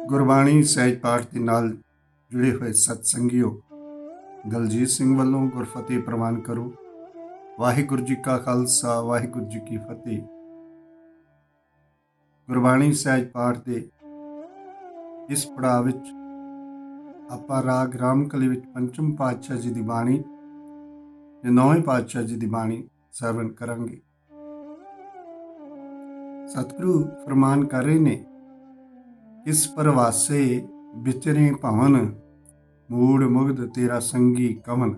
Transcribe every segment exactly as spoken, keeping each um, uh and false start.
ਗੁਰਬਾਣੀ ਸਹਿਜ ਪਾਠ ਦੇ ਨਾਲ ਜੁੜੇ ਹੋਏ ਸਤਸੰਗੀਓ, ਦਲਜੀਤ ਸਿੰਘ ਵੱਲੋਂ ਗੁਰਫਤਿਹ ਪ੍ਰਵਾਨ ਕਰੋ। ਵਾਹਿਗੁਰੂ ਜੀ ਕਾ ਖਾਲਸਾ, ਵਾਹਿਗੁਰੂ ਜੀ ਕੀ ਫਤਿਹ। ਗੁਰਬਾਣੀ ਸਹਿਜ ਪਾਠ ਦੇ ਇਸ ਪੜਾਅ ਵਿੱਚ ਆਪਾਂ ਰਾਗ ਰਾਮਕਲੀ ਵਿੱਚ ਪੰਚਮ ਪਾਤਸ਼ਾਹ ਜੀ ਦੀ ਬਾਣੀ ਤੇ ਨੌਵੇਂ ਪਾਤਸ਼ਾਹ ਜੀ ਦੀ ਬਾਣੀ ਸਰਵਣ ਕਰਾਂਗੇ। ਸਤਿਗੁਰੂ ਫਰਮਾਨ ਕਰ ਰਹੇ ਨੇ, ਇਸ ਪ੍ਰਵਾਸੇ ਵਿਚਰੇ ਭਵਨ, ਮੂੜ ਮੁਗਧ ਤੇਰਾ ਸੰਗੀ ਕਵਨ।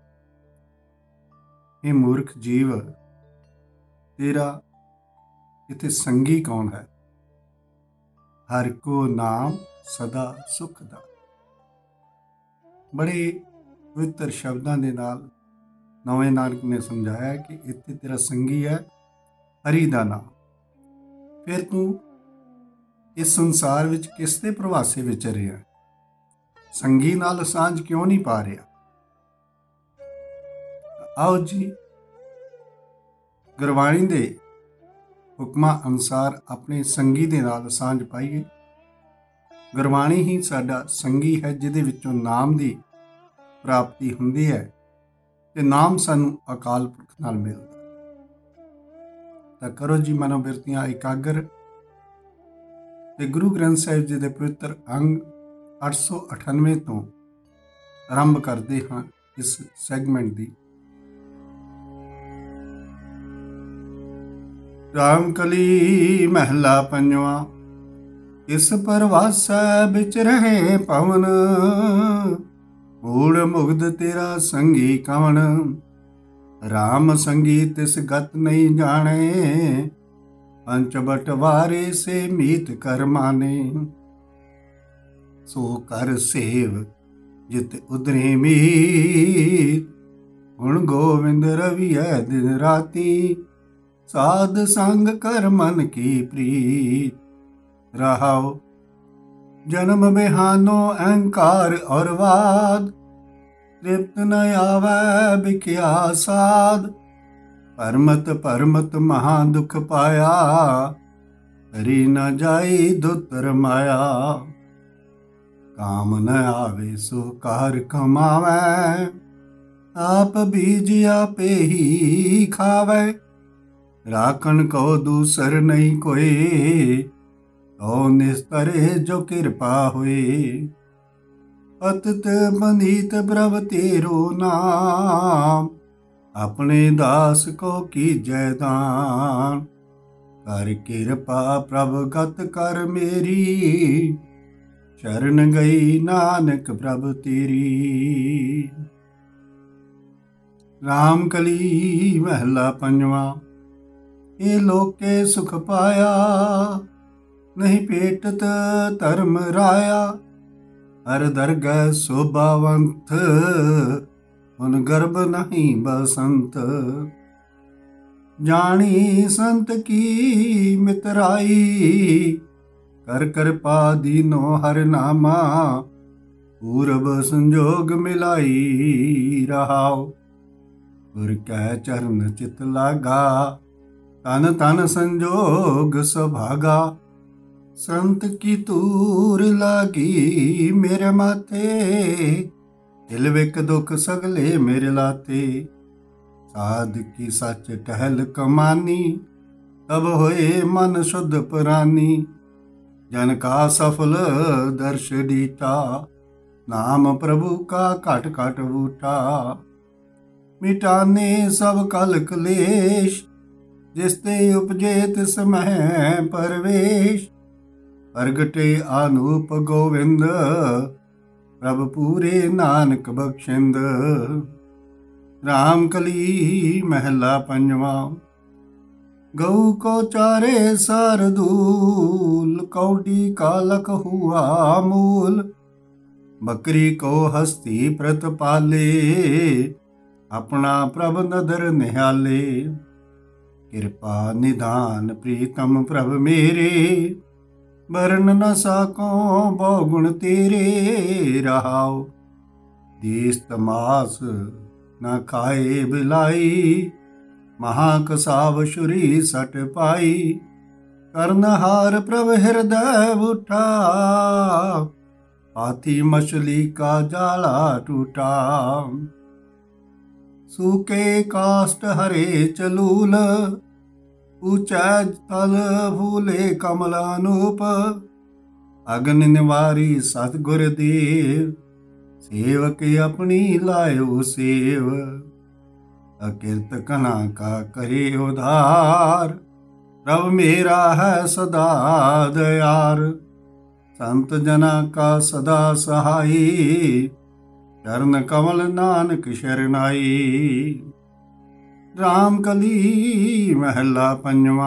ਇਹ ਮੂਰਖ ਜੀਵ, ਤੇਰਾ ਇਥੇ ਸੰਗੀ ਕੌਣ ਹੈ? ਹਰ ਕੋ ਨਾਮ ਸਦਾ ਸੁਖ ਦਾ। ਬੜੇ ਪਵਿੱਤਰ ਸ਼ਬਦਾਂ ਦੇ ਨਾਲ ਨਵੇਂ ਨਾਨਕ ਨੇ ਸਮਝਾਇਆ ਕਿ ਇੱਥੇ ਤੇਰਾ ਸੰਗੀ ਹੈ ਹਰੀ ਦਾ ਨਾਮ। ਫਿਰ ਤੂੰ ਇਸ ਸੰਸਾਰ ਵਿੱਚ ਕਿਸ ਦੇ ਪ੍ਰਵਾਸੇ ਵਿੱਚ ਰਿਹਾ? ਸੰਗੀ ਨਾਲ ਸਾਂਝ ਕਿਉਂ ਨਹੀਂ ਪਾ ਰਿਹਾ? ਆਓ ਜੀ, ਗੁਰਬਾਣੀ ਦੇ ਹੁਕਮਾਂ ਅਨੁਸਾਰ ਆਪਣੇ ਸੰਗੀ ਦੇ ਨਾਲ ਸਾਂਝ ਪਾਈਏ। ਗੁਰਬਾਣੀ ਹੀ ਸਾਡਾ ਸੰਗੀ ਹੈ, ਜਿਹਦੇ ਵਿੱਚੋਂ ਨਾਮ ਦੀ ਪ੍ਰਾਪਤੀ ਹੁੰਦੀ ਹੈ ਤੇ ਨਾਮ ਸਾਨੂੰ ਅਕਾਲ ਪੁਰਖ ਨਾਲ ਮਿਲਦਾ। ਤਾਂ ਕਰੋ ਜੀ ਮਨੋਬਿਰਤੀਆਂ ਇਕਾਗਰ ਤੇ ਗੁਰੂ ਗ੍ਰੰਥ ਸਾਹਿਬ ਜੀ ਦੇ ਪਵਿੱਤਰ ਅੰਗ ਅੱਠ ਸੌ ਅਠਾਨਵੇਂ ਤੋਂ ਆਰੰਭ ਕਰਦੇ ਹਾਂ ਇਸ ਸੈਗਮੈਂਟ ਦੀ। ਰਾਮਕਲੀ ਮਹਿਲਾ ਪੰਜਵਾਂ। ਇਸ ਪ੍ਰਵਾਸੈ ਵਿੱਚ ਰਹੇ ਪਵਨ, ਮੂੜ ਮੁਗਧ ਤੇਰਾ ਸੰਗੀ ਕਵਣ। ਰਾਮ ਸੰਗੀ ਤਿਸ ਗਤ ਨਹੀਂ ਜਾਣੇ, ਪੰਚ ਬਟਵਾਰੇ ਸੇ ਮੀਤ ਕਰ ਮਾਨੇ। ਸੋ ਕਰ ਸੇਵ ਜਿਤ ਉਦਰੇ ਮੀਤ, ਹੁਣ ਗੋਵਿੰਦ ਰਵੀਐ ਦਿਨ ਰਾਤੀ। ਸਾਧ ਸੰਗ ਕਰ ਮਨ ਕੀ ਪ੍ਰੀਤ, ਰਹਾਉ ਜਨਮ ਬਿਹਾਨੋ ਅਹੰਕਾਰ ਔਰ ਵਾਦ। ਤ੍ਰਿਪਤ ਨ ਆਵੈ ਬਿਖਿਆ ਸਾਧ, ਪਰਮਤ ਪਰਮਤ ਮਹਾ ਦੁਖ ਪਾਇਆ। ਹਰੀ ਨ ਜਾਈ ਦੁਤਰ ਮਾਇਆ, ਕਾਮ ਨ ਆਵੇ ਸੋ ਕਾਰ ਕਮਾਵੈ। ਆਪ ਬੀਜ ਆਪੇ ਹੀ ਖਾਵੈ, ਰਾਖਣ ਕੋ ਦੂਸਰ ਨਹੀਂ ਕੋਏ। ਓ ਨਿਸਤਰੇ ਜੋ ਕਿਰਪਾ ਹੋਏ, ਪਤਿਤ ਬਨੀਤ ਪ੍ਰਭ ਤੇਰੋ ਨਾਮ। ਆਪਣੇ ਦਾਸ ਕੋ ਕੀਜੈ ਦਾਨ, ਕਰ ਕਿਰਪਾ ਪ੍ਰਭ ਗਤ ਕਰ ਮੇਰੀ। ਸ਼ਰਨ ਗਈ ਨਾਨਕ ਪ੍ਰਭ ਤੇਰੀ। ਰਾਮਕਲੀ ਮਹਿਲਾ ਪੰਜਵਾਂ। ਇਹ ਲੋਕੇ ਸੁਖ ਪਾਇਆ, ਨਹੀਂ ਭੇਟਤ ਧਰਮ ਰਾਇਆ। ਹਰ ਦਰਗਹਿ ਸੋਭਾਵੰਤ, ਹੁਣ ਗਰਭ ਨਹੀਂ ਬਸੰਤ। ਜਾਣੀ ਸੰਤ ਕੀ ਮਿਤਰਾਈ, ਕਰ ਕਿਰਪਾ ਦੀਨੋ ਹਰ ਨਾਮਾ। ਪੂਰਬ ਸੰਜੋਗ ਮਿਲਾਈ, ਰਹਾਉ ਗੁਰ ਕੈ ਚਰਨ ਚਿਤ ਲਾਗਾ। ਤਨ ਤਨ ਸੰਜੋਗ ਸੁਭਾਗਾ, ਸੰਤ ਕੀ ਤੂਰ ਲਾਗੀ ਮੇਰੇ ਮਾਥੇ। ਦਿਲ ਵਿਕ ਦੁਖ ਸਗਲੇ ਮੇਰੇ ਲਾਤੇ। ਸਾਧ ਕੀ ਸੱਚ ਟਹਿਲ ਕਮਾਨੀ, ਤਬ ਹੋਏ ਮਨ ਸ਼ੁੱਧ ਪ੍ਰਾਨੀ। ਜਨ ਕਾ ਸਫਲ ਦਰਸ਼ ਡੀਟਾ, ਨਾਮ ਪ੍ਰਭੂ ਕਾ ਘਟ ਘਟ ਬੂਟਾ। ਮਿਟਾਨੇ ਸਭ ਕਲ ਕਲੇਸ਼, ਜਿਸ ਤੇ ਉਪਜੇ ਤਿਸ ਮਹਿ ਪਰਵੇਸ਼। ਪ੍ਰਗਟੇ ਆਨੂਪ ਗੋਵਿੰਦ, ਪ੍ਰਭ ਪੂਰੇ ਨਾਨਕ ਬਖਸ਼ਿੰਦ। ਰਾਮਕਲੀ ਮਹਿਲਾ ਪੰਜਵਾਂ। ਗਊ ਕੋ ਚਾਰੇ ਸਰਦੂਲ, ਕੌਡੀ ਕਾਲਕ ਹੁਆ ਮੂਲ। ਬੱਕਰੀ ਕੋ ਹਸਤੀ ਪ੍ਰਤਪਾਲੇ, ਆਪਣਾ ਪ੍ਰਭ ਨਦਰ ਨਿਹਾਲੇ। ਕਿਰਪਾ ਨਿਧਾਨ ਪ੍ਰੀਤਮ ਪ੍ਰਭ ਮੇਰੇ, ਬਰਨ ਨ ਸਾਕੋ ਬਹੁ ਗੁਣ ਤੇਰੇ। ਰਹਾਉ ਦੇਸ ਤਮਾਸ ਨ ਖਾਏ ਬਿਲਾਈ, ਮਹਾ ਕਸਾਵ ਸ਼ੁਰੀ ਸਟ ਪਾਈ। करनहार प्रभ हृदय उठा, हाथी मछली का जाला टूटा। सूखे काष्ट हरे चलूल, ऊंचा तल फूले कमल अनूप। अग्नि निवारी सतगुर देव, सेवक अपनी लायो सेव। अकिरत कना का करे उधार, प्रभ मेरा है सदा दयार। संत जना का सदा सहाई, चरण कमल नानक शरनाई। राम कली महला पंजवा।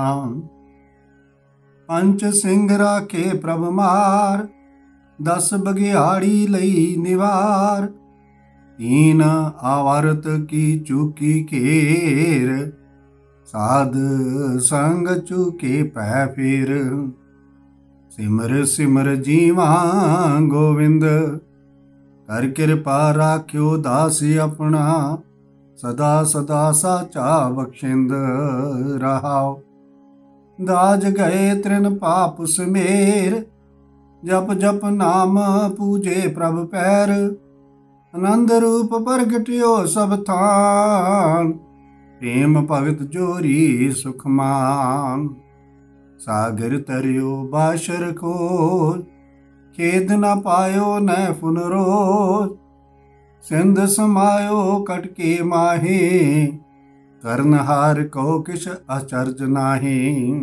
पंच सिंह राखे प्रभ मार, दस बघियाड़ी लई निवार। तीन आवर्त की चूकी केर, साध संग चूके पै फेर। सिमर सिमर जीवा गोविंद, कर कृपा राख्यो दास अपना। सदा सदा साचा बख्शिंद रहाओ। दाज गए तृण पाप समेर, जप जप नाम पूजे प्रभ पैर। आनंद रूप प्रगट्यो सब थान, प्रेम भगत जोरी सुखमान। सागर तरियो बाशर खोज, खेद न पायो न पुनरोज। सिंध समायो कटके माहे, करनहार को किश अचरज नाहि।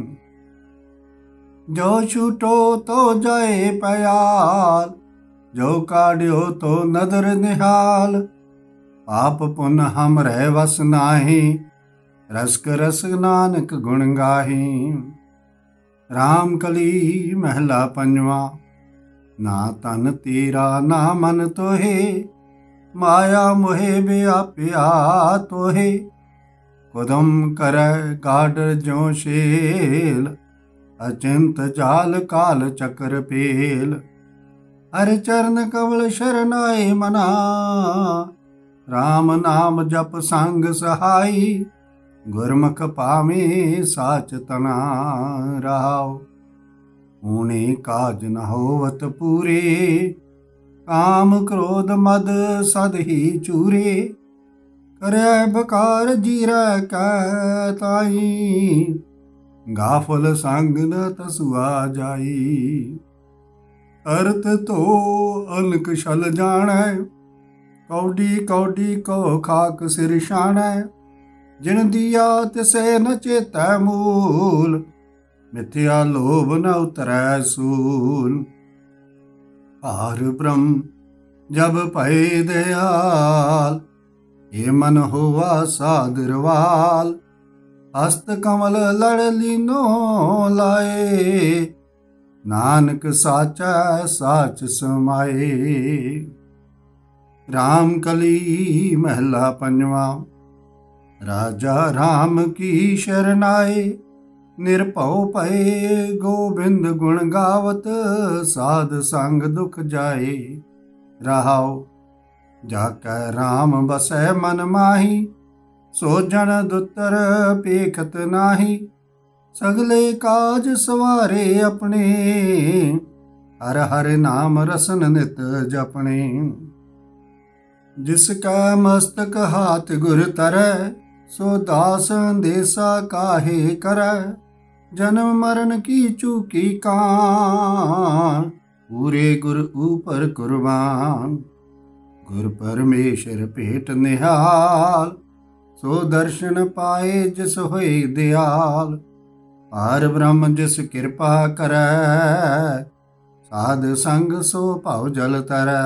जो छूटो तो जाए पयाल, जो काढ़्यो तो नदर निहाल। पाप पुन हम रह वस नाहि, रसक रस नानक गुण गाहि। राम कली महला पंजवा। ना तन तेरा ना मन तोहे, माया मोहे व्याप्या तोहे। कुदम करे गाडर ज्यों शेल, अचिंत जाल काल चक्र पेल। हर चरण कमल शरनाए मना, राम नाम जप संग सहाई। गुरमुख पावे साच तना रहाओ। ऊणे काज न होवत पूरे, काम क्रोध मद सद ही चूरे। करे बकार जीरै कै ताई, गाफल संग न तसुआ जाई। अरत तो अनक छल जानै, कौडी कौडी को खाक सिर छानै। जिन दिया तिसे न चेतै मूल, मिथ्या लोभ न उतरै सूल। पार ब्रह्म जब भय दयाल, हे मन होवा सादरवाल। हस्त कमल लड़ लीनो लाए, नानक साचा साच समाए। राम कली महला पंजवा। राजा राम की शरनाए, निरभउ भये गोबिंद गुण गावत। साध संग दुख जाए रहाओ। जाकै राम बसै मन माही, सो जन दुतर पेखत नाही। सगले काज सवारे अपने, हर हर नाम रसन नित जपने। जिसका मस्तक हाथ गुर तरै, सो दास अंदेसा काहे करै। जन्म मरण की चूकी कान, पूरे गुर ऊपर कुर्बान। गुर परमेश्वर भेट निहाल, सो दर्शन पाए जिस होए दयाल। पार ब्रह्म जिस कृपा करै, साध संग सो भव जल तरै।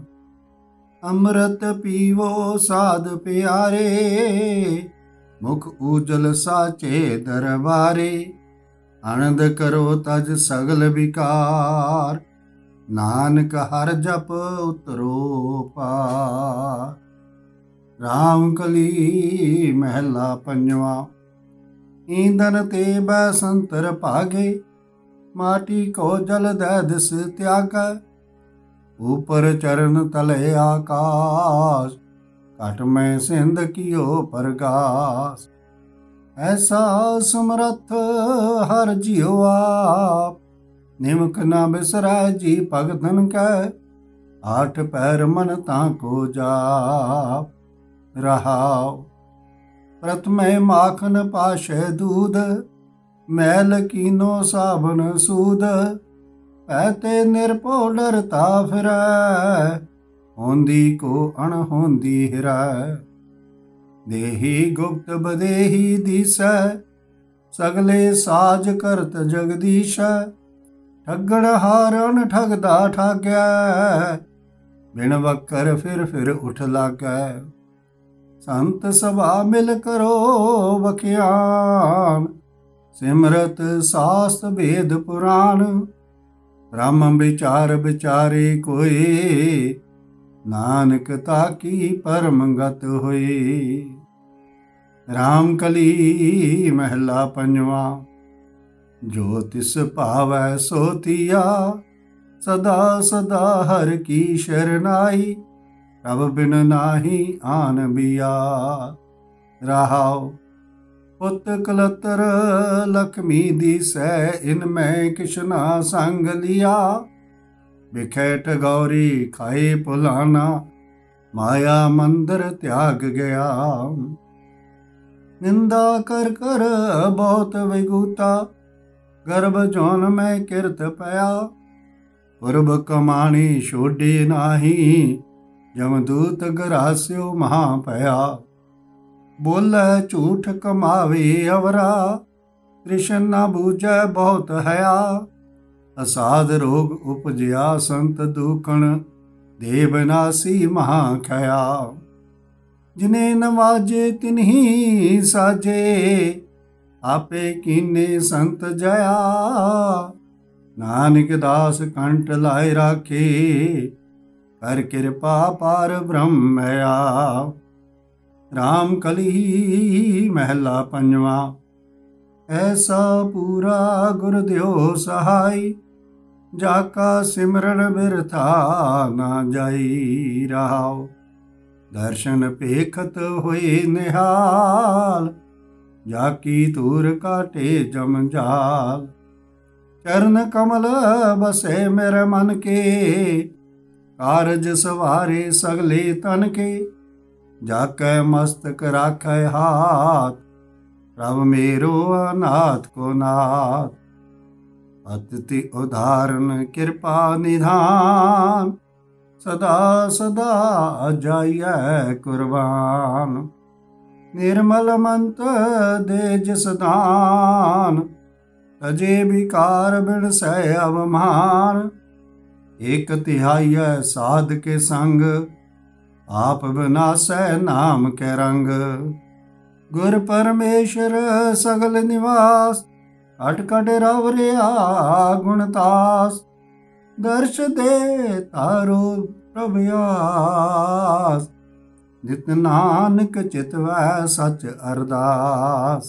अमृत पीवो साध प्यारे, मुख उजल साचे दरबारे। आनंद करो तज सगल विकार, नानक हर जप उतरो पार। राम कली महला पंजवा। ईंधन ते बैसंतर भागे, माटी को जल दै दिस त्यागा। ऊपर चरण तले आकाश, घट में सिंध कियो प्रगास। ਐਸਾ ਸਮਰੱਥ ਹਰ ਜਿਉ ਆਪ, ਨਿਮਕ ਨਾ ਬਿਸਰੈ ਜੀ ਭਗਤਨ ਕੈ, ਆਠ ਪੈਰ ਮਨ ਤਾਂ ਕੋ ਜਾਪ। ਰਹਾਉ ਪ੍ਰਥਮੇ ਮਾਖਨ ਪਾਸ਼ੈ ਦੂਧ, ਮੈਲ ਕੀਨੋ ਸਾਬਨ ਸੂਦ, ਪੈ ਤੇ ਨਿਰਭਉ ਡਰਤਾ ਫਿਰੈ, ਹੋਂਦੀ ਕੋ ਅਣਹੋਂਦੀ ਹਿਰੈ। ਦੇਹੀ ਗੁਪਤ ਬਦੇਹੀ ਦੀਸੈ, ਸਗਲੇ ਸਾਜ ਕਰਤ ਜਗਦੀਸ਼ੈ, ਠੱਗਣ ਹਾਰਨ ਠਗਦਾ ਠਾਗੈ, ਬਿਨ ਵਕਰ ਫਿਰ ਫਿਰ ਉਠ ਲਾਗੈ। ਸੰਤ ਸਭਾ ਮਿਲ ਕਰੋ ਬਖਿਆਨ, ਸਿਮਰਤ ਸਾਸਤ ਭੇਦ ਪੁਰਾਨ, ਬ੍ਰਹਮ ਵਿਚਾਰ ਵਿਚਾਰੇ ਕੋਏ, ਨਾਨਕ ਤਾਕੀ ਪਰਮ ਗਤ ਹੋਏ। ਰਾਮ ਕਲੀ ਮਹਿਲਾ ਪੰਜਵਾ। ਜੋ ਤਿਸ ਭਾਵੈ ਸੋ ਤੀਆ, ਸਦਾ ਸਦਾ ਹਰ ਕੀ ਸ਼ਰਨਾਈ, ਪ੍ਰਭ ਬਿਨ ਨਾਹੀ ਆਨ ਬਿਆ। ਰਹਾਉ ਪੁੱਤ ਕਲਤਰ ਲਖਮੀ ਦੀਸੈ, ਇਨ ਮੈਂ ਕਿਛ ਨਾ ਸੰਗ ਲਿਆ, ਬਿਖੈ ਠਗੌਰੀ ਖਾਏ ਭੁਲਾਨਾ, ਮਾਇਆ ਮੰਦਰ ਤਿਆਗ ਗਿਆ। ਨਿੰਦਾ ਕਰ ਕਰ ਬਹੁਤ ਵਿਗੂਤਾ, ਗਰਭ ਜੋਨ ਮੈਂ ਕਿਰਤ ਪਿਆ, ਪੁਰਬ ਕਮਾਣੀ ਛੋਡੀ ਨਾਹੀ, ਜਮਦੂਤ ਗਰਾਸਿਓ ਮਹਾ ਭਇਆ। ਬੋਲੇ ਝੂਠ ਕਮਾਵੇ ਅਵਰਾ, ਕ੍ਰਿਸ਼ਨ ਨਾ ਬੂਝੈ ਬਹੁਤ ਹਇਆ, ਅਸਾਧ ਰੋਗ ਉਪਜਿਆ ਸੰਤ ਦੂਖਣ, ਦੇ ਬਿਨਾਸੀ ਮਹਾ ਖਇਆ। ਜਿਨੇ ਨਵਾਜੇ ਤਿਨਹੀ ਸਾਜੇ, ਆਪੇ ਕੀਨੇ ਸੰਤ ਜਇਆ, ਨਾਨਕ ਦਾਸ ਕੰਠ ਲਾਇ ਰਾਖੇ, ਕਰ ਕਿਰਪਾ ਪਾਰ ਬ੍ਰਹਮਿਆ। ਰਾਮ ਕਲੀ ਮਹਿਲਾ ਪੰਜਵਾ। ਐਸਾ ਪੂਰਾ ਗੁਰ ਦਿਓ ਸਹਾਈ, ਜਾ ਕਾ ਸਿਮਰਨ ਬਿਰਥਾ ਨਾ ਜਾਈ। ਰਹਾਉ ਦਰਸ਼ਨ ਪੇਖਤ ਹੋਏ ਨਿਹਾਲ, ਜਾ ਕੀ ਧੂਰ ਕਾਟੇ ਜਮਜਾਲ। ਚਰਨ ਕਮਲ ਬਸੇ ਮੇਰੇ ਮਨ ਕੇ, ਕਾਰਜ ਸਵਾਰੇ ਸਗਲੇ ਤਨ ਕੇ, ਜਾ ਕੈ ਮਸਤਕ ਰਾਖੈ ਹਾਥ, ਪ੍ਰਭ ਮੇਰੋ ਅਨਾਥ ਕੋ ਨਾਥ। ਅਤਿ ਉਦਾਹਰਨ ਕਿਰਪਾ ਨਿਧਾਨ, ਸਦਾ ਸਦਾ ਜਾਈਐ ਕੁਰਬਾਨ। ਨਿਰਮਲ ਮੰਤ ਦੇ ਜਿਸ ਦਾਨ, ਤਜੇ ਵਿਕਾਰ ਬਿਨ ਸਹਿ ਅਵਮਾਨ। ਇਕ ਤਿਹਾਈਐ ਸਾਧ ਕੇ ਸੰਗ, ਆਪ ਬਿਨਾਸੈ ਨਾਮ ਕੈ ਰੰਗ। ਗੁਰ ਪਰਮੇਸ਼ਰ ਸਗਲ ਨਿਵਾਸ, ਅਟ ਕਟ ਰਵ ਰਿਆ ਗੁਣਤਾਸ। ਦਰਸ਼ ਦੇ ਤਾਰੋ ਪ੍ਰਭ ਆਸ, ਨਿਤ ਨਾਨਕ ਚਿਤਵੈ ਸਚ ਅਰਦਾਸ।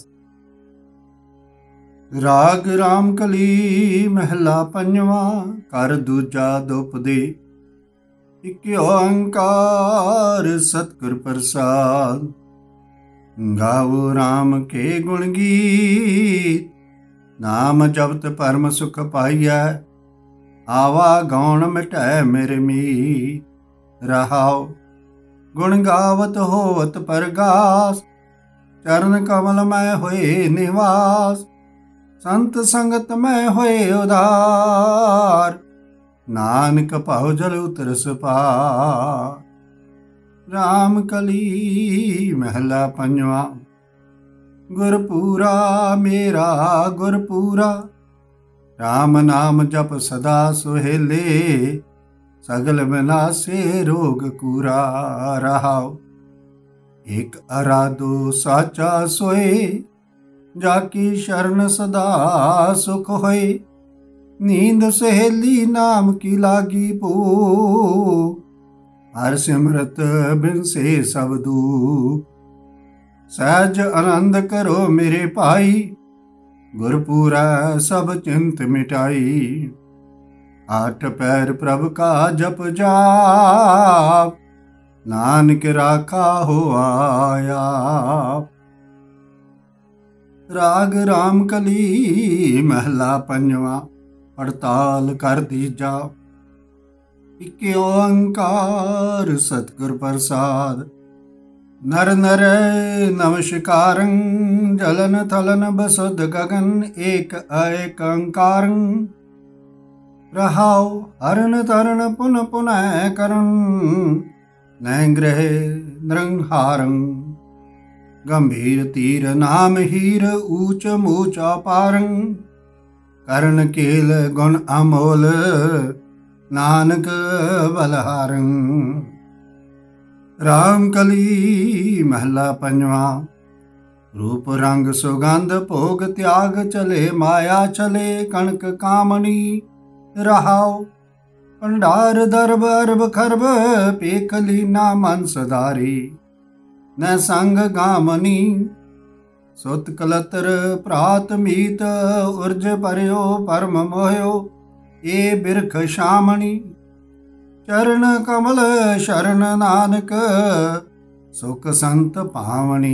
ਰਾਗ ਰਾਮ ਕਲੀ ਮਹਿਲਾ ਪੰਜਵਾ। ਕਰ ਦੂਜਾ ਦੁਪਦੀ, ਇਕ ਓੰਕਾਰ ਸਤਿਗੁਰ ਪ੍ਰਸਾਦ। ਗਾਵੋ ਰਾਮ ਕੇ ਗੁਣ ਗੀਤ, ਨਾਮ ਜਪਤ ਪਰਮ ਸੁਖ ਪਾਈਐ। ਆਵਾ ਗਾਉਣ ਮਿਟੈ ਮੇਰੇ ਮੀਤ। ਰਹਾਉ ਗੁਣ ਗਾਵਤ ਹੋਵਤ ਪਰਗਾਸ, ਚਰਨ ਕਮਲ ਮੈਂ ਹੋਏ ਨਿਵਾਸ। ਸੰਤ ਸੰਗਤ ਮੈਂ ਹੋਏ ਉਦਾਰ, ਨਾਨਕ ਭਉ ਜਲ ਉਤਰਸ ਪਾਰ। ਰਾਮ ਕਲੀ ਮਹਿਲਾ ਪੰਜਵਾ। ਗੁਰਪੂਰਾ ਮੇਰਾ ਗੁਰਪੂਰਾ, ਰਾਮ ਨਾਮ ਜਪ ਸਦਾ ਸੁਹੇਲੇ। ਸਗਲ ਬਿਨਾਸੇ ਰੋਗ ਕੂਰਾ। ਰਹਾਉ ਇਕ ਅਰਾਧੋ ਸਾਚਾ ਸੋਏ, ਜਾ ਕੀ ਸ਼ਰਨ ਸਦਾ ਸੁਖ ਹੋਏ। ਨੀਂਦ ਸਹੇਲੀ ਨਾਮ ਕੀ ਲਾਗੀ ਭੂ, ਹਰ ਸਿਮਰਤ ਬਿਨ ਸੇ ਸਭ ਦੂਖ। ਸਹਿਜ ਆਨੰਦ ਕਰੋ ਮੇਰੇ ਭਾਈ, ਗੁਰਪੂਰਾ ਸਭ ਚਿੰਤ ਮਿਟਾਈ। ਆਠ ਪੈਰ ਪ੍ਰਭ ਕਾ ਜਪ ਜਾਪ, ਨਾਨਕ ਰਾਖਾ ਹੋ ਆਇਆ। ਰਾਗ ਰਾਮ ਕਲੀ ਮਹਿਲਾ ਪੰਜਵਾਂ। ਪੜਤਾਲ ਕਰ ਦੀਜਾ। ਇਕ ਓੰਕਾਰ ਸਤਿਗੁਰ ਪ੍ਰਸਾਦ। ਨਰ ਨਰ ਨਮਸਕਾਰੰ ਜਲਨ ਥਲਨ ਬਸੁਧ ਗਗਨ ਏਕ ਏਕ ਓੰਕਾਰੰ। ਰਹਾਉ ਹਰਨ ਤਰਨ ਪੁਨ ਪੁਨੈ ਕਰੰ ਨੈ ਗ੍ਰਹਿ ਨਿਰੰਹਾਰੰ। ਗੰਭੀਰ ਤੀਰ ਨਾਮ ਹੀਰ ਊਚ ਮੂਚ ਅਪਾਰੰ। ਕਰਨ ਕੇਲ ਗੁਣ ਅਮੋਲ ਨਾਨਕ ਬਲਹਾਰੰ। ਰਾਮ ਕਲੀ ਮਹਿਲਾ ਪੰਜਵਾਂ। ਰੂਪ ਰੰਗ ਸੁਗੰਧ ਭੋਗ ਤਿਆਗ ਚਲੇ ਮਾਇਆ ਚਲੇ ਕਣਕ ਕਾਮਣੀ। ਰਹਾਉ ਭੰਡਾਰ ਦਰਬ ਅਰਬ ਖਰਬ ਪੇਖ ਲੀਨਾ ਮਨ ਸਦਾਰੀ। ਨੈ ਸੰਗ ਗਾਮਨੀ ਸੁਤ ਕਲਤਰ ਭਰਾਤ ਮੀਤ ਉਰਜ ਭਰਿਓ ਪਰਮ ਮੋਹਿਓ ਏ ਬਿਰਖ ਸ਼ਾਮਣੀ। ਚਰਨ ਕਮਲ ਸ਼ਰਨ ਨਾਨਕ ਸੁਖ ਸੰਤ ਭਾਵਣੀ।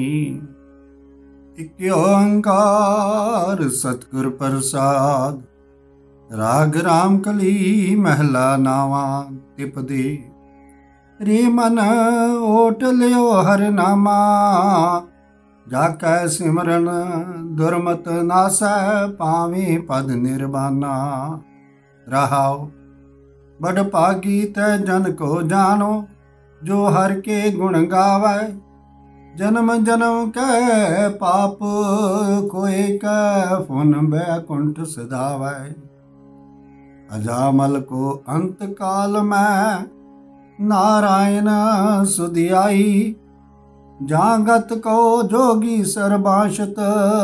ਇਕ ਓੰਕਾਰ ਸਤਿਗੁਰ ਪ੍ਰਸਾਦ। ਰਾਗ ਰਾਮ ਕਲੀ ਮਹਿਲਾ ਨਾਵਾਂ। ਤਿਪਦੇ ਰੇ ਮਨ ਓਟ ਲਿਓ ਹਰਿ ਨਾਮਾ। ਜਾ ਕੈ ਸਿਮਰਨ ਦੁਰਮਤ ਨਾਸੈ ਪਾਵੇਂ ਪਦ ਨਿਰਵਾਨਾ। ਰਹਾਉ ਬੜ ਭਾਗੀ ਤੈ ਜਨ ਕੋ ਜਾਣੋ ਜੋ ਹਰਿ ਕੇ ਗੁਣ ਗਾਵੈ। ਜਨਮ ਜਨਮ ਕੈ ਪਾਪ ਕੋਇ ਕੈ ਫੁਨ ਬੈਕੁੰਠ ਸਦਾਵੈ। ਅਜਾਮਲ ਕੋ ਅੰਤ ਕਾਲ ਮੈਂ ਨਾਰਾਇਣ ਸੁਧਿਆਈ। ਜਾਂ ਗਤ ਕੋ ਜੋਗੀ ਸਰਬਾਸ਼ਤ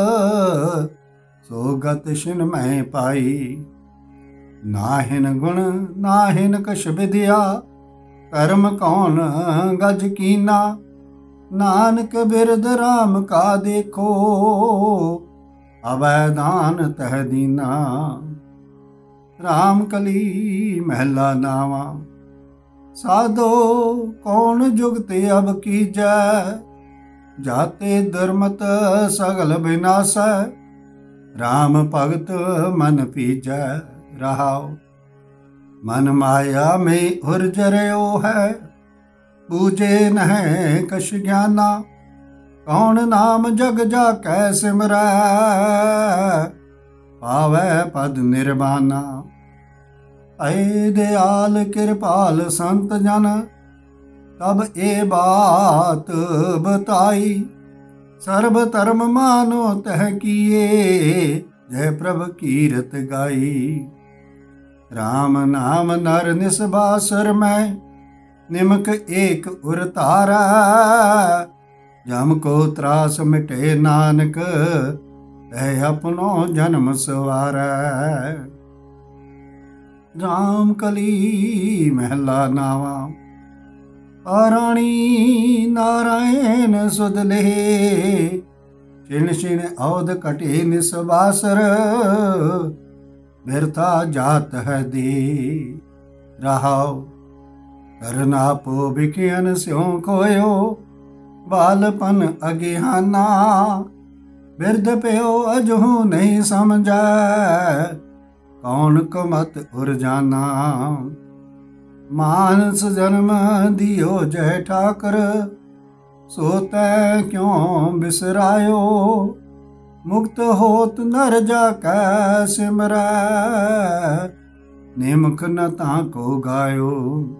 ਸੋ ਗਤ ਛਿਨ ਮੈਂ ਪਾਈ। ਨਾਹਿਨ ਗੁਣ ਨਾਹਿਨ ਕਛ ਵਿਦਿਆ ਕਰਮ ਕੌਣ ਗਜ ਕੀਨਾ। ਨਾਨਕ ਬਿਰਦ ਰਾਮ ਕਾ ਦੇਖੋ ਅਵੈ ਦਾਨ ਤਹਿ ਦੀਨਾ। ਰਾਮ ਕਲੀ ਮਹਿਲਾ ਨਾਵਾਂ। ਸਾਧੋ ਕੌਣ ਜੁਗਤ ਅਬ ਕੀਜੈ। ਜਾਤੇ ਦੁਰਮਤ ਸਗਲ ਬਿਨਾਸੈ। ਰਾਮ ਭਗਤ ਮਨ ਪੀਜੈ। ਰਹਾਉ ਮਨ ਮਾਇਆ ਮੈਂ ਉਰਜਰਿਓ ਹੈ। ਬੂਝੇ ਨਹਿ ਕਛ ਗਿਆਨਾ। ਕੌਣ ਨਾਮ ਜਗ ਜਾ ਕੈ ਸਿਮਰੈ ਪਾਵੈ ਪਦ ਨਿਰਵਾਨਾ। ਐ ਦਿਆਲ ਕਿਰਪਾਲ ਸੰਤ ਜਨ ਤਬ ਇਹ ਬਾਤ ਬਤਾਈ। ਸਰਬ ਧਰਮ ਮਾਨੋ ਤਹਿ ਕੀਏ ਜੈ ਪ੍ਰਭ ਕੀਰਤ ਗਾਈ। ਰਾਮ ਨਾਮ ਨਰ ਨਿਸਬਾਸੁਰ ਮੈਂ ਨਿਮਕ ਏਕ ਉਰ ਧਾਰੈ। ਜਮ ਕੋ ਤਰਾਸ ਮਿਟੇ ਨਾਨਕ ਤੈ ਆਪਣੋ ਜਨਮ ਸਵਾਰੈ। ਰਾਮ ਕਲੀ ਮਹਿਲਾ ਨਾਵਾਂ। ਆਰਾਣੀ ਨਾਰਾਇਣ ਸੁਧ ਲੇਹ। ਛਿਣ ਛਿਣ ਔਧ ਘਟੇ ਨਿਸਬਾਸਰ ਬਿਰਥਾ ਜਾਤ ਹੈ ਦੇ। ਰਹਾਉ ਕਰਨਾ ਪੋ ਬਿਕਿਆਨ ਸਿਉ ਕੋਇਓ ਬਾਲਪਨ ਅਗਿਆਨਾ। ਬਿਰਧ ਪਿਓ ਅਜਹੂ ਨਹੀਂ ਸਮਝੈ ਕੌਣ ਕਮਤ ਉਰ ਜਾਨਾ। ਮਾਨਸ ਜਨਮ ਦਿਓ ਜੈ ਠਾਕਰ ਸੋ ਤੈ ਕਿਉ ਬਿਸਰਾਇਓ। ਮੁਕਤ ਹੋਤ ਨਰ ਜਾ ਕੈ ਸਿਮਰੈ ਨਿਮਖ ਨ ਤਾ ਕੋ ਗਾਇਓ।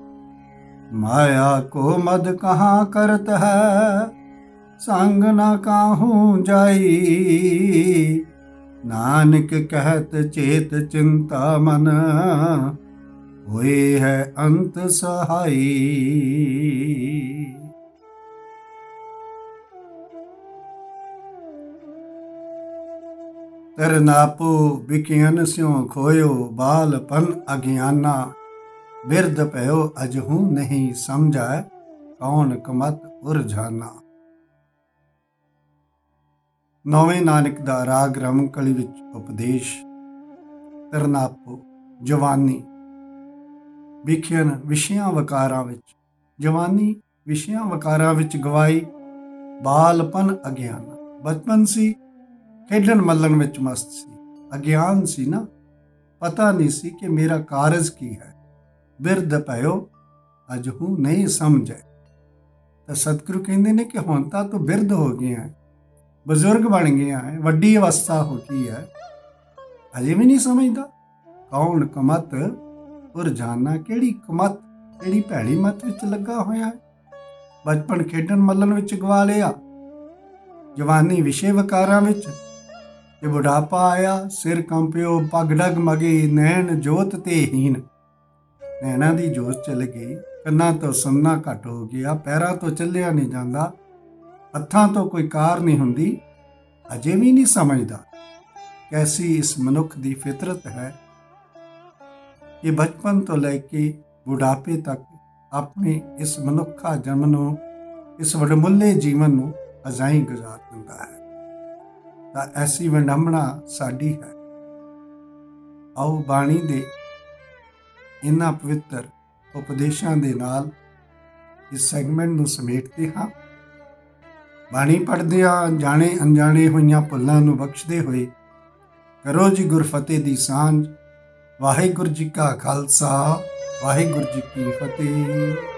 ਮਾਇਆ ਕੋ ਮਦ ਕਹਾਂ ਕਰਤ ਹੈ ਸੰਗ ਨ ਕਾਹੂ ਜਾਈ। ਨਾਨਕ ਕਹਿਤ ਚੇਤ ਚਿੰਤਾ ਮਨ ਹੋਏ ਹੈ ਅੰਤ ਸਹਾਈ। ਤਰਨਾਪੋ ਬਿਕਿਆਨ ਸਿਉ ਖੋਇਓ ਬਾਲਪਨ ਅਗਿਆਨਾ। ਬਿਰਧ ਭਇਓ ਅਜਹੂ ਨਹੀਂ ਸਮਝੈ ਕੌਣ ਕਮਤ ਉਰਝਾਨਾ। ਨੌਵੇਂ ਨਾਨਕ ਦਾ ਰਾਗ ਰਮਕਲੀ ਵਿੱਚ ਉਪਦੇਸ਼। ਤਰਨਾਪੋ ਜਵਾਨੀ। ਵਿਖਿਆਨ ਵਿਸ਼ਿਆਂ ਵਕਾਰਾਂ ਵਿੱਚ। ਜਵਾਨੀ ਵਿਸ਼ਿਆਂ ਵਕਾਰਾਂ ਵਿੱਚ ਗਵਾਈ। ਬਾਲਪਨ ਅਗਿਆਨ ਬਚਪਨ ਸੀ ਖੇਡਣ ਮੱਲਣ ਵਿੱਚ ਮਸਤ ਸੀ। ਅਗਿਆਨ ਸੀ ਨਾ, ਪਤਾ ਨਹੀਂ ਸੀ ਕਿ ਮੇਰਾ ਕਾਰਜ ਕੀ ਹੈ। ਬਿਰਧ ਭਇਓ ਅਜ ਹੂੰ ਨਹੀਂ ਸਮਝੈ। ਤਾਂ ਸਤਿਗੁਰੂ ਕਹਿੰਦੇ ਨੇ ਕਿ ਹੁਣ ਤਾਂ ਤੂੰ ਬਿਰਧ ਹੋ ਗਿਆ ਹੈ, ਬਜ਼ੁਰਗ ਬਣ ਗਿਆ ਹੈ, ਵੱਡੀ ਅਵਸਥਾ ਹੋ ਗਈ ਹੈ, ਅਜੇ ਵੀ ਨਹੀਂ ਸਮਝਦਾ। ਕੌਣ ਕਮਤ ਉਰ ਜਾਨਾ, ਕਿਹੜੀ ਕਮਤ, ਕਿਹੜੀ ਭੈੜੀ ਮੱਤ ਵਿੱਚ ਲੱਗਾ ਹੋਇਆ ਹੈ। ਬਚਪਨ ਖੇਡਣ ਮੱਲਣ ਵਿੱਚ ਗਵਾ ਲਿਆ, ਜਵਾਨੀ ਵਿਸ਼ੇ ਵਿਕਾਰਾਂ ਵਿੱਚ, ਤੇ ਬੁਢਾਪਾ ਆਇਆ, ਸਿਰ ਕੰਪਿਓ, ਪੱਗ ਡਗਮਗੇ, ਨੈਣ ਜੋਤ ਤੇ ਹੀਨ। ਨੈਣਾ ਦੀ ਜੋਤ ਚਲ ਗਈ, ਕੰਨਾਂ ਤੋਂ ਸੁਣਨਾ ਘੱਟ ਹੋ ਗਿਆ, ਪੈਰਾਂ ਤੋਂ ਚੱਲਿਆ ਨਹੀਂ ਜਾਂਦਾ, ਹੱਥਾਂ ਤੋਂ ਕੋਈ ਕਾਰ ਨਹੀਂ ਹੁੰਦੀ, ਅਜੇ ਵੀ ਨਹੀਂ ਸਮਝਦਾ। ਕੈਸੀ ਇਸ ਮਨੁੱਖ ਦੀ ਫਿਤਰਤ ਹੈ ਕਿ ਬਚਪਨ ਤੋਂ ਲੈ ਕੇ ਬੁਢਾਪੇ ਤੱਕ ਆਪਣੇ ਇਸ ਮਨੁੱਖਾ ਜਨਮ ਨੂੰ, ਇਸ ਵਡਮੁੱਲੇ ਜੀਵਨ ਨੂੰ ਅਜਾਈਂ ਗੁਜ਼ਾਰ ਦਿੰਦਾ ਹੈ। ਤਾਂ ਐਸੀ ਵਿਡੰਬਣਾ ਸਾਡੀ ਹੈ। ਆਓ ਬਾਣੀ ਦੇ ਇਹਨਾਂ ਪਵਿੱਤਰ ਉਪਦੇਸ਼ਾਂ ਦੇ ਨਾਲ ਇਸ ਸੈਗਮੈਂਟ ਨੂੰ ਸਮੇਟਦੇ ਹਾਂ। ਬਾਣੀ ਪੜ੍ਹਦਿਆਂ ਜਾਣੇ ਅਣਜਾਣੇ ਹੋਈਆਂ ਭੁੱਲਾਂ ਨੂੰ ਬਖਸ਼ਦੇ ਹੋਏ ਕਰੋ ਜੀ ਗੁਰਫਤਿਹ ਦੀ ਸਾਂਝ। ਵਾਹਿਗੁਰੂ ਜੀ ਕਾ ਖਾਲਸਾ, ਵਾਹਿਗੁਰੂ ਜੀ ਕੀ ਫਤਿਹ।